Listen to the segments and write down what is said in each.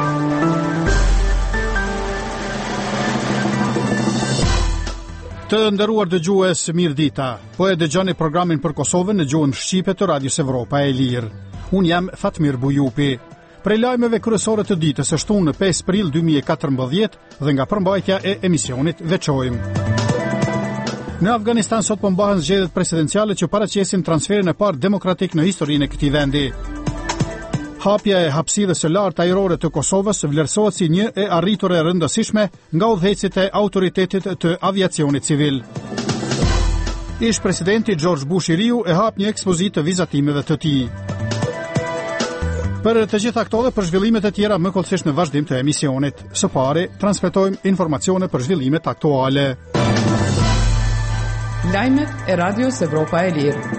Të nderuar dëgjues, mirë dita. Po e dëgjoni programin për Kosovën në gjuhën shqipe të Radios Evropa e Lirë. Unë jam Fatmir Bujupi. Prej lajmeve kryesore të ditës së shtunë 5 prill 2014 dhe nga përmbajtja e emisionit veçojmë. Në Afganistan sot po mbahen zgjedhjet presidenciale që paraqesin transferin e parë demokratik në historinë e këtij vendi. Hapja e hapësirës së lartë ajrore të Kosovës vlerësohet si një e arritur e rëndësishme nga udhëhecit e autoritetit të aviacionit civil. Ish presidenti George Bush i riu e hap një ekspozitë të vizatimeve të tij. Për të gjitha këto dhe për zhvillimet e tjera më kollësisht në vazhdim të emisionit. Së pari, transmetojmë informacione për zhvillimet aktuale. Lajmet e Radios Evropa e Lirë.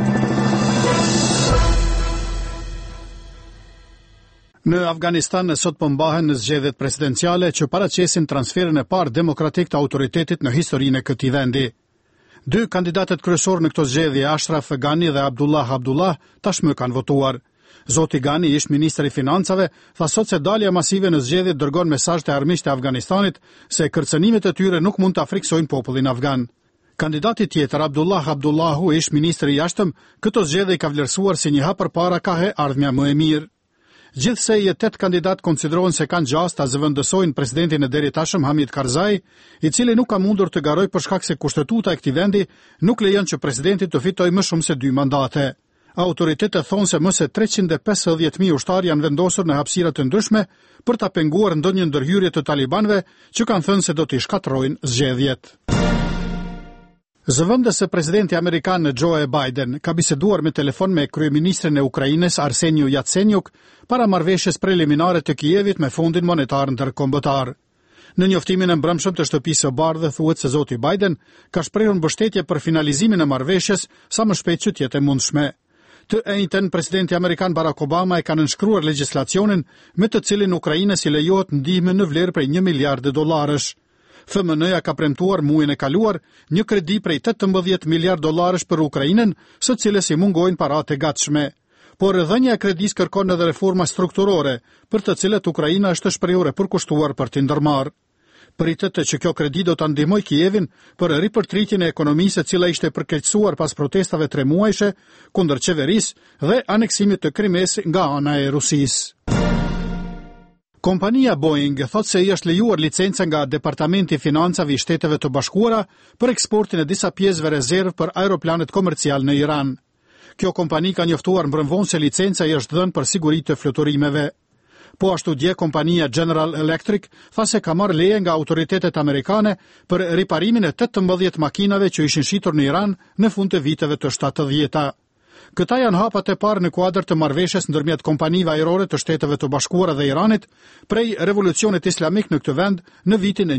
Në Afganistan sot po mbahen në zgjedhjet presidenciale që paraqesin transferin e parë demokratik të autoritetit në historinë e këtij vendi. Dy kandidatët kryesor në këto zgjedhje, Ashraf Ghani dhe Abdullah, tashmë kanë votuar. Zoti Ghani, ish ministri i financave, tha sot se dalja masive në zgjedhje dërgon mesazh të armiqtë të Afganistanit se kërcënimet e tyre nuk mund ta friksojnë popullin afgan. Kandidati tjetër, Abdullahu, ish ministri i jashtëm, këto zgjedhje ka vlerësuar si një hap përpara ka ardhmja më e mirë. Gjithsej, 8 kandidat konsiderohen se kanë gjast ta zëvendësojnë presidentin e deritashëm Hamid Karzai, i cili nuk ka mundur të garojë për shkak se kushtetuta e këtij vendi nuk lejon që presidenti të fitojë më shumë se 2 mandate. Autoritetet thonë se më se 350.000 ushtarë janë vendosur në hapësira të ndryshme për ta penguar ndonjë ndërhyrje të talibanëve që kanë thënë se do t'i shkatërrojnë zgjedhjet. Zëvendës presidenti amerikan Joe Biden ka biseduar me telefon me kryeministrin e Ukrainës Arseniu Yatsenyuk para marrëveshjes preliminare të Kijevit me Fondin Monetar Ndërkombëtar. Në njoftimin e mbrëmshëm të Shtëpisë së Bardhë thuhet se zoti Biden ka shprehur mbështetje për finalizimin e marrëveshjes sa më shpejt që të jetë e mundshme. Të njëjtën presidenti amerikan Barack Obama e ka nënshkruar legjislacionin me të cilin Ukrainës i lejohet ndihmë në vlerë prej $1 miliard. FMN-ja ka premtuar muajin e kaluar një kredi prej $18 miliard për Ukrainën, së cilës i mungojnë paratë e gatshme. Por dhënia e kredisë kërkon edhe reforma strukturore, për të cilat Ukraina është shprehur e përkushtuar për t'i ndërmarrë. Pritet që kjo kredi do ta ndihmojë Kijevin për ripërtritjen e ekonomisë e cila ishte përkeqësuar pas protestave 3 muajshe kundër qeverisë dhe aneksimit të Krimes nga ana e Rusisë. Kompania Boeing thot se i është lejuar licenca nga Departamenti i Financave i Shteteve të Bashkuara për eksportin e disa pjesëve rezervë për aeroplanet komercial në Iran. Kjo kompani ka njoftuar mbrëmvonë se licenca i është dhënë për siguri të fluturimeve. Po ashtu dje kompania General Electric tha se ka marrë leje nga autoritetet amerikane për riparimin e 18 makinave që ishin shitur në Iran në fund të viteve të 70-ta. Këta janë hapat e parë në kuadër të marrëveshjes ndërmjet kompanive ajrore të Shteteve të Bashkuara dhe Iranit prej revolucionit islamik në këtë vend në vitin e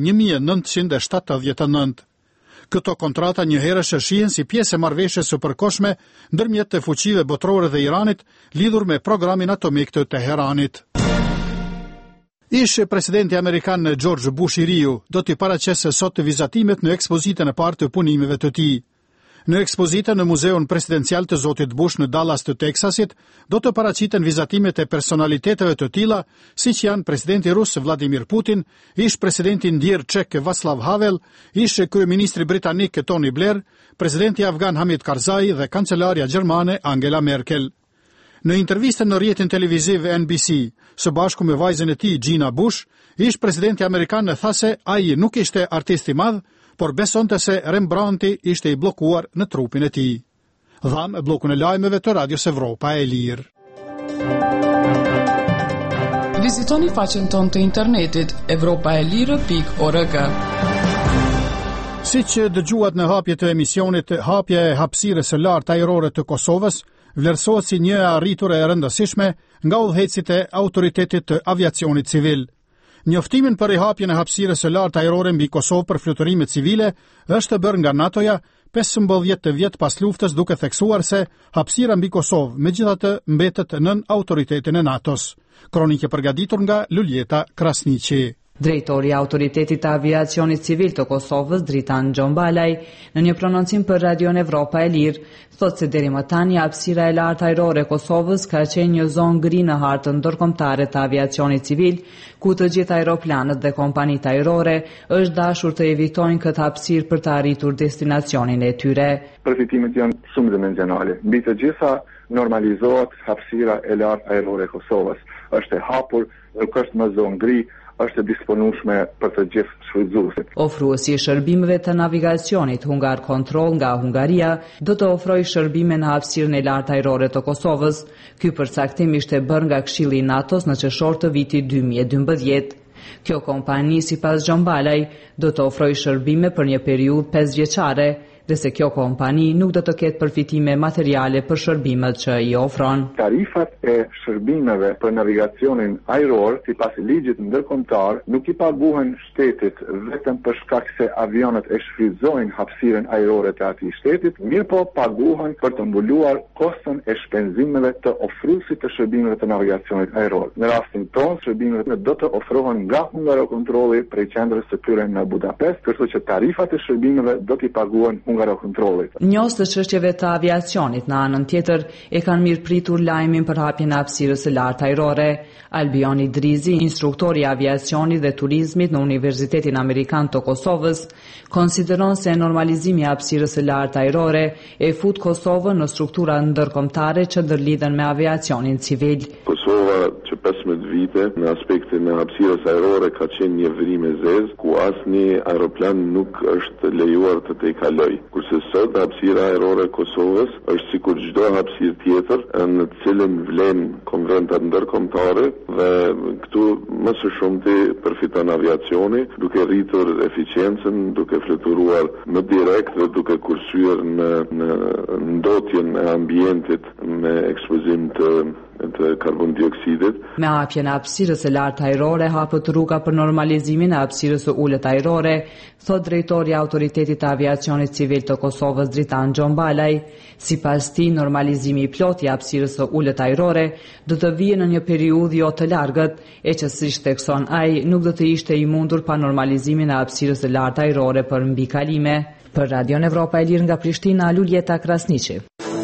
1979. Këto kontrata njëherësh shihen si pjesë e marrëveshjes së përkohshme ndërmjet të fuqive botërore dhe Iranit lidhur me programin atomik të Teheranit. Ish presidenti amerikan George Bush i riu do t'i paraqesë sot të vizatimet në ekspozitën e parë të punimeve të tij. Në ekspozitën në Muzeun Presidencial të Zotit Bush në Dallas të Teksasit, do të paraqiten vizatimet e personaliteteve të tilla, siç janë presidenti rus Vladimir Putin, ish presidenti ndjer çek Václav Havel, ish kryeministri britanik Tony Blair, presidenti afgan Hamid Karzai dhe kancelarja gjermane Angela Merkel. Në intervistën në rrjetin televiziv NBC, së bashku me vajzën e tij Gina Bush, ish presidenti amerikan tha se ai nuk ishte artist i madh, por besonte se Rembrandti ishte i bllokuar në trupin e tij. Dham bllokun e lajmeve të Radios Evropa e Lirë. Vizitoni faqen tonë të internetit europaelire.org. Siç dëgjuat në hapje të emisionit, hapja e hapësirës së lartë ajrore të Kosovës vlerësohet si një e arritur e rëndësishme nga udhëhecit e autoritetit të aviacionit civil. Njoftimin për rihapjen e hapësirës së lartë ajrore mbi Kosovë për fluturime civile është bërë nga NATO-ja 15 vjet pas luftës, duke theksuar se hapësira mbi Kosovë megjithatë mbetet nën autoritetin e NATO-s. Kronikë përgatitur nga Luljeta Krasniqi. Drejtori i Autoritetit të Aviacionit Civil të Kosovës, Dritan Xhombalaj, në një prononcim për Radion Evropa e Lirë, thotë se deri më tani hapësira e lartë ajrore e Kosovës ka qenë një zonë gri në hartën ndërkombëtare të aviacionit civil, ku të gjithë aeroplanët dhe kompanitë ajrore është dashur të evitojnë këtë hapësirë për të arritur destinacionin e tyre. Përfitimet janë shumë dimensionale. Mbi të gjitha normalizohet hapësira e lartë ajrore e Kosovës. Është e hapur, nuk është më zonë gri, është e disponueshme për të gjithë shfrytëzuesit. Ofruesi i shërbimeve të navigacionit Hungar Control nga Hungaria do të ofrojë shërbime në hapësirën e lartë ajrore të Kosovës. Ky përcaktim ishte bërë nga Këshilli i NATO-s në qershor të vitit 2012. Kjo kompani, sipas Xhombalaj, do të ofrojë shërbime për një periudhë 5 vjeçare, dhe se kjo kompani nuk do të ketë përfitime materiale për shërbimet që i ofron. Tarifat e shërbimeve për navigacionin ajror, sipas ligjit ndërkombëtar, nuk i paguhen shtetit vetëm për shkak se avionët e shfrytëzojnë hapësirën ajrore të atij shtetit, mirëpo paguhen për të mbuluar koston e shpenzimeve të ofruesit të shërbimeve të navigacionit ajror. Në rastin tonë, shërbimet do të ofrohen nga Hungarokontrolli prej qendrës së tyre në Budapest, kështu që tarifat e shërbimeve do t'i paguhen Njës të çështjeve të aviacionit në anën tjetër e kanë mirëpritur lajmin për hapjen e hapësirës së lartë ajrore. Albion Idrizi, instruktori i aviacionit dhe turizmit në Universitetin Amerikan të Kosovës, konsideron se normalizimi i hapësirës së lartë ajrore e fut Kosovën në struktura ndërkombëtare që ndërlidhen me aviacionin civil. Kosova që 15 vite në aspektin e hapësirës ajrore ka qenë një vërim e zezë ku asnjë aeroplan nuk është lejuar të te kaloj. Kurse sot hapësira ajrore e Kosovës është sikur çdo hapësirë tjetër në të cilën vlen konventat ndërkombëtare dhe këtu më së shumti përfiton aviacioni duke rritur eficiencën, duke fluturuar më direkt dhe duke kursyer në ndotjen e ambientit me ekspozim të karbon dioksidit. Me hapjen e hapësirës së lartë ajrore hapet rruga për normalizimin e hapësirës së ulët ajrore, thot drejtori i Autoritetit të Aviacionit Civil të Kosovës Dritan Xhombalaj. Sipas tij, normalizimi i plotë i hapësirës së ulët ajrore do të vijë në një periudhë jo të largët, e që siç thekson ai, nuk do të ishte i mundur pa normalizimin e hapësirës së lartë ajrore për mbikalime. Për Radion Evropa e Lirë nga Prishtina, Luljeta Krasniqi.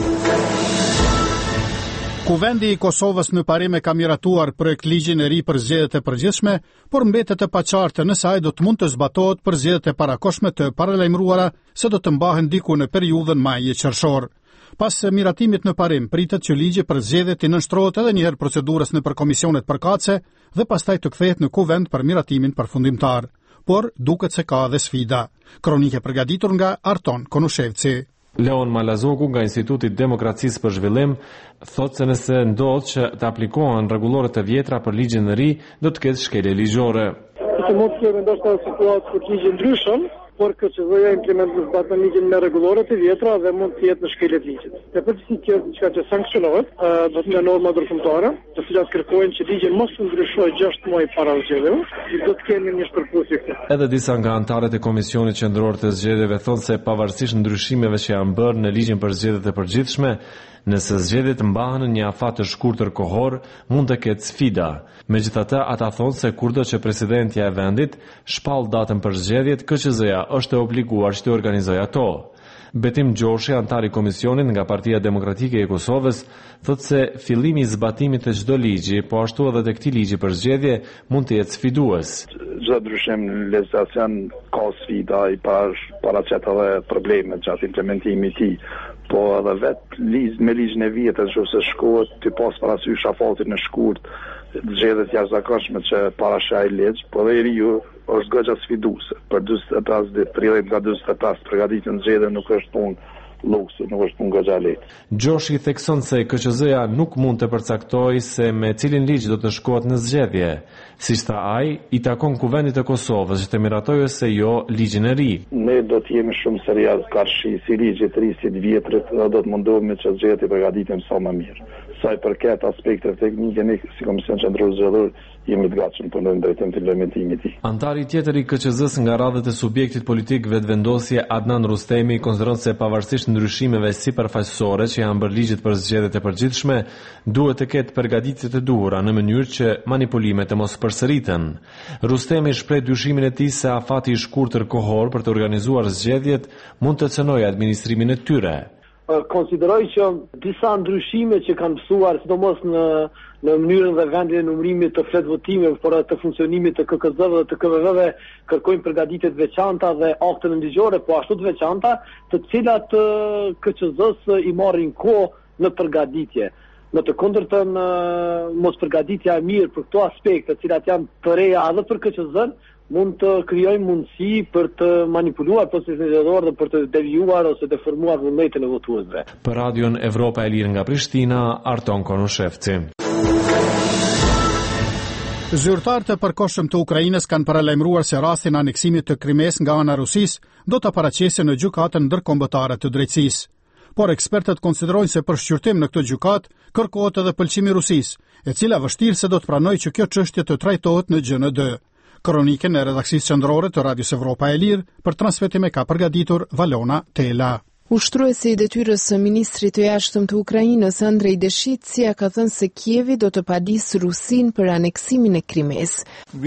Kuvendi i Kosovës në parim e ka miratuar projekt ligjin e ri për zgjedhjet e përgjithshme, por mbetet e paqartë nëse ai do të mund të zbatohet për zgjedhjet e parakohshme të paralajmëruara se do të mbahen diku në periudhën maj-qershor. Pas miratimit në parim, pritet që ligji për zgjedhjet të nënshtrohet edhe një herë procedurës nëpër komisionet përkatëse dhe pastaj të kthehet në kuvend për miratimin përfundimtar. Por duket se ka edhe sfida. Kronike përgatitur nga Arton Konushevci. Leon Malazoku nga Instituti Demokracisë për Zhvillim thotë se nëse ndodh që të aplikohen rregulloret e vjetra për ligjin e ri, do të ketë shkelje ligjore. Mund të kemi ndoshta situatë për ligjin ndryshëm, por KQZ-ja implementon zbatën ligjin me rregulloret e vjetra dhe mund të jetë në shkelje të ligjit. Në përgjithësi kjo diçka që sankcionohet, do të jenë norma ndërkombëtare, të cilat kërkojnë që ligji mos të ndryshojë 6 muaj para zgjedhjeve, do të kemi një shpërputje këtu. Edhe disa nga anëtarët e Komisionit Qendror të Zgjedhjeve thonë se pavarësisht ndryshimeve që janë bërë në ligjin për zgjedhjet e përgjithshme, nëse zgjedhjet mbahen në një afat të shkurtër kohor, mund të ketë sfida. Megjithatë, ata thonë se kurdo që presidentja e vendit shpall datën për zgjedhjet, KQZ-ja është e obliguar që të organizojë ato. Betim Gjoshi, antar i komisionit nga Partia Demokratike e Kosovës, thotë se fillimi i zbatimit të çdo ligji, po ashtu edhe të këtij ligji për zgjedhje, mund të jetë sfidues. Çdo ndryshim në legjislacion ka sfida i paraqet edhe probleme gjatë implementimit të tij. Po edhe me ligjin e vjetër nëse shkohet të pas parasysh afatin e shkurt, zgjedhjet jashtëzakonshme që parashaj ligj, po edhe riu është goxha sfiduese. Për 45 ditë, rrjedhim nga 45 përgatitjen zgjedhje nuk është punë luksu, nuk është punë goxha lehtë. Gjoshi thekson se KQZ-ja nuk mund të përcaktojë se me cilin ligj do të shkohet në zgjedhje. Siç tha ai, i takon Kuvendit të Kosovës që të miratojë se jo ligjin e ri. Ne do të jemi shumë serioz karshi si ligjit të ri si të vjetrit dhe do të mundohemi që zgjedhjet të përgatitem sa më mirë. Sa i përket aspekteve teknike, ne si Komision Qendror Zgjedhor jemi të gatshëm të punojmë drejtim të implementimit të tij. Antari tjetër i KQZ-s nga radhët e subjektit politik Vetvendosje Adnan Rustemi konsideron se pavarësisht përveç ndryshimeve sipërfaqësore që janë bërë ligjit për zgjedhjet e përgjithshme, duhet të ketë përgatitjet e duhura në mënyrë që manipulimet të mos përsëriten. Rustemi shpreh dyshimin e tij se afati i shkurtër kohor për të organizuar zgjedhjet mund të cënojë administrimin e tyre. Konsideroj që disa ndryshime që kanë mësuar, sidomos në mënyrën dhe vendin e numërimit të flet votimeve, por të funksionimit të KKZ-ve dhe të KVV-ve, kërkojnë përgatitje të veçanta dhe akte nënligjore, po ashtu të veçanta, të cilat KQZ-s i marrin kohë në përgatitje. Në të kundërtën, mos përgatitja e mirë për këto aspekte, të cilat janë të reja edhe për KQZ-n, mund të krijojnë mundësi për të manipuluar procesin zgjedhor dhe për të devijuar ose deformuar vullnetin e votuesve. Për Radion Evropa e Lirë nga Prishtina, Arton Konushevci. Zyrtarët e përkohshëm të Ukrainës kanë paralajmëruar se rastin e aneksimit të Krimes nga ana e Rusisë do ta paraqesin në gjykatën ndërkombëtare të drejtësisë. Por ekspertët konsiderojnë se për shqyrtim në këtë gjykatë kërkohet edhe pëlqimi i Rusisë, e cila vështirë se do të pranojë që kjo çështje të trajtohet në GND. Kronikën e redaksisë qendrore të Radios Evropa e Lirë për transmetim e ka përgatitur Valona Tela. Ushtruesi i detyrës së ministrit të jashtëm të Ukrainës, Andrej Deshitsia, ka thënë se Kievi do të padisë Rusin për aneksimin e Krimes.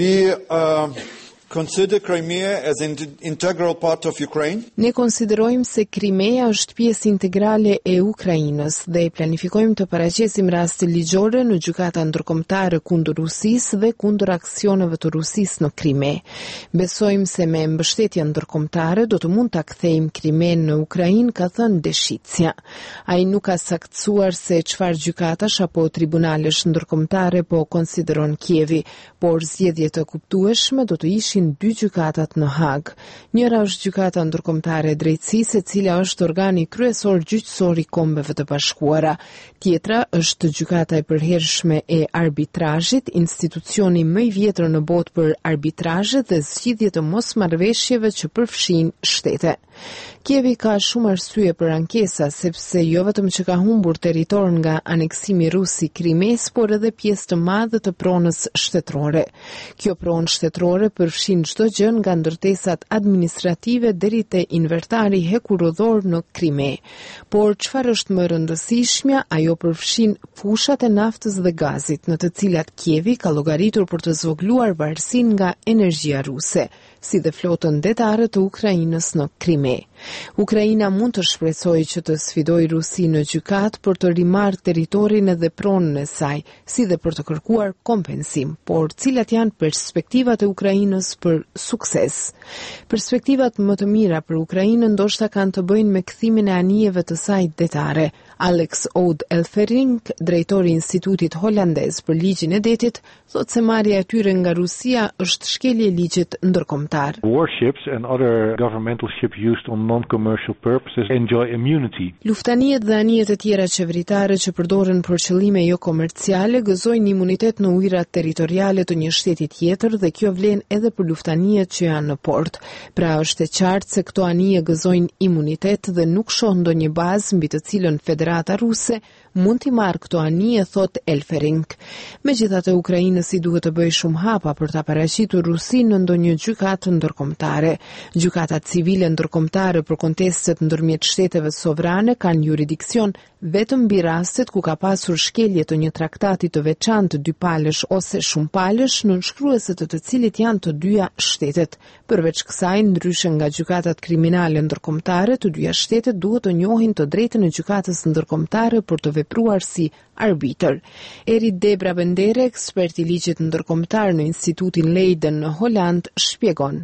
Consider Crimea as an integral part of Ukraine. Ne konsiderojmë se Krimea është pjesë integrale e Ukrainës dhe planifikojmë të paraqesim raste ligjore në gjykata ndërkombëtare kundër Rusisë dhe kundër aksioneve të Rusisë në Krime. Besojmë se me mbështetje ndërkombëtare do të mund ta kthejmë Krimen në Ukrainë, ka thënë Deshitsia. Ai nuk ka saktësuar se çfarë gjykatash apo tribunalesh ndërkombëtare po konsideron Kievi, por zgjedhjet e kuptueshme do të ishin dy gjykatat në Hag. Njëra është gjykata ndërkombëtare e drejtësisë, e cila është organi kryesor gjyqësor i Kombeve të Bashkuara. Tjetra është gjykata e përhershme e arbitrazhit, institucioni më i vjetër në botë për arbitrazhe dhe zgjidhje të mosmarrëveshjeve që përfshin shtete. Kievi ka shumë arsye për ankesa, sepse jo vetëm që ka humbur territor nga aneksimi rus i Krimes, por edhe pjesë të madhe të pronës shtetërore. Kjo pronë shtetërore përfshin çdo gjë nga ndërtesat administrative deri te invertari hekurudhor në Krime. Por çfarë është më rëndësishmja, ajo përfshin fushat e naftës dhe gazit, në të cilat Kievi ka llogaritur për të zvogluar varësinë nga energjia ruse, si dhe flotën detare të Ukrainës në Krime. Ukraina mund të shpresojë që të sfidojë Rusinë në gjykat për të rimarrë territorin edhe pronën e saj, si dhe për të kërkuar kompensim, por cilat janë perspektivat e Ukrainës për sukses. Perspektivat më të mira për Ukrainën ndoshta kanë të bëjnë me kthimin e anijeve të saj detare. Alex Oud Elfering, drejtori i Institutit Holandez për Ligjin e Detit, thotë se marrja e tyre nga Rusia është shkelje e ligjit ndërkombëtar. Warships and other governmental ships used on non-commercial purposes enjoy immunity. Luftanijet dhe anijet e tjera qeveritare që përdoren për qëllime jo komerciale gëzojnë imunitet në ujërat territoriale të një shteti tjetër dhe kjo vlen edhe për luftanijet që janë në port. Pra është e qartë se këto anije gëzojnë imunitet dhe nuk shoh ndonjë bazë mbi të cilën Federata Ruse mund t'i marrë këto anije, thot Elfering. Megjithatë, Ukrainës i duhet të bëjë shumë hapa për ta paraqitur Rusinë në ndonjë gjykatë ndërkombëtare. Gjykatat civile ndërkombëtare për kontestet ndërmjet shteteve sovrane kanë jurisdiksion vetëm mbi rastet ku ka pasur shkelje të një traktati të veçantë dypalësh ose shumëpalësh nënshkruese të cilit janë të dyja shtetet. Përveç kësaj, ndryshe nga gjykatat kriminale ndërkombëtare, të dyja shtetet duhet të njohin të drejtën e gjykatës ndërkombëtare për të vepruar si arbitër. Eri Debra Bendere, ekspert i ligjit ndërkombëtar në Institutin Leiden në Holand, shpjegon.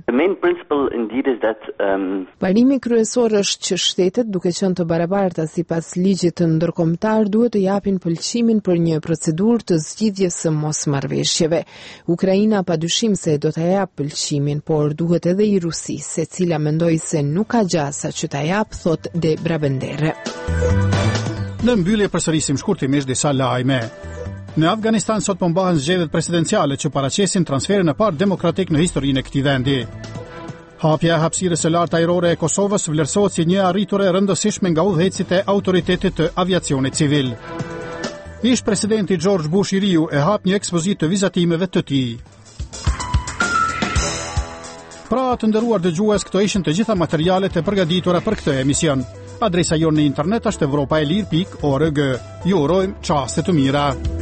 Parimi kryesor është që shtetet, duke qenë të barabarta sipas ligjit ndërkombëtar, duhet të japin pëlqimin për një procedurë të zgjidhjes së mosmarrëveshjeve. Ukraina padyshim se do ta jap pëlqimin, por duhet edhe i Rusisë, e cila mendoi se nuk ka gjasa që ta jap, thot Debra Bendere. Në mbyllje përsërisim shkurtimisht disa lajme. Në Afganistan sot po mbahen zgjedhjet presidenciale që paraqesin transferin e parë demokratik në historinë e këtij vendi. Hapja e hapësirës së lartë ajrore e Kosovës vlerësohet si një arriture rëndësishme nga udhëhecit e autoritetit të aviacionit civil. Ish presidenti George Bush i riu e hap një ekspozitë të vizatimeve të tij. Pra të nderuar dëgjues, këto ishin të gjitha materialet e përgatitura për këtë emision. Adresa jonë në internet është evropaelir.org. Ju urojmë çaste të mira.